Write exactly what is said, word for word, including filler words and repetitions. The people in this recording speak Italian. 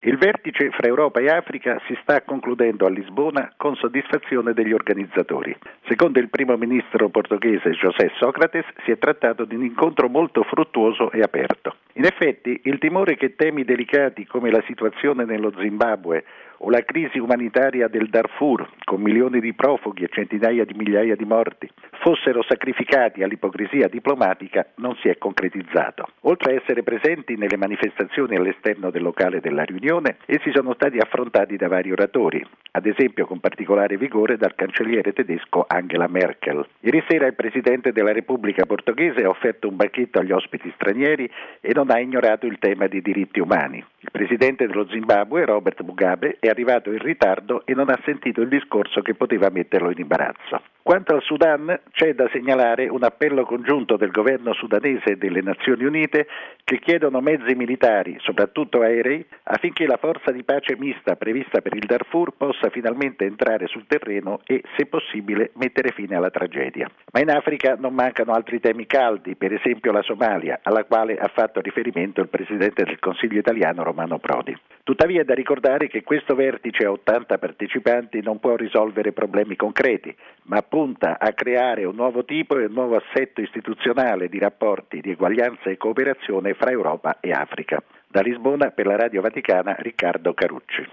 Il vertice fra Europa e Africa si sta concludendo a Lisbona con soddisfazione degli organizzatori. Secondo il primo ministro portoghese José Sócrates si è trattato di un incontro molto fruttuoso e aperto. In effetti, il timore che temi delicati come la situazione nello Zimbabwe o la crisi umanitaria del Darfur, con milioni di profughi e centinaia di migliaia di morti, fossero sacrificati all'ipocrisia diplomatica non si è concretizzato. Oltre a essere presenti nelle manifestazioni all'esterno del locale della riunione, essi sono stati affrontati da vari oratori, ad esempio con particolare vigore dal cancelliere tedesco Angela Merkel. Ieri sera il Presidente della Repubblica Portoghese ha offerto un banchetto agli ospiti stranieri e non ha ignorato il tema dei diritti umani. Il Presidente dello Zimbabwe, Robert Mugabe, è arrivato in ritardo e non ha sentito il discorso che poteva metterlo in imbarazzo. Quanto al Sudan, c'è da segnalare un appello congiunto del governo sudanese e delle Nazioni Unite che chiedono mezzi militari, soprattutto aerei, affinché la forza di pace mista prevista per il Darfur possa finalmente entrare sul terreno e, se possibile, mettere fine alla tragedia. Ma in Africa non mancano altri temi caldi, per esempio la Somalia, alla quale ha fatto riferimento il Presidente del Consiglio italiano Romano Prodi. Tuttavia è da ricordare che questo vertice a ottanta partecipanti non può risolvere problemi concreti, ma punta a creare un nuovo tipo e un nuovo assetto istituzionale di rapporti di eguaglianza e cooperazione fra Europa e Africa. Da Lisbona per la Radio Vaticana Riccardo Carucci.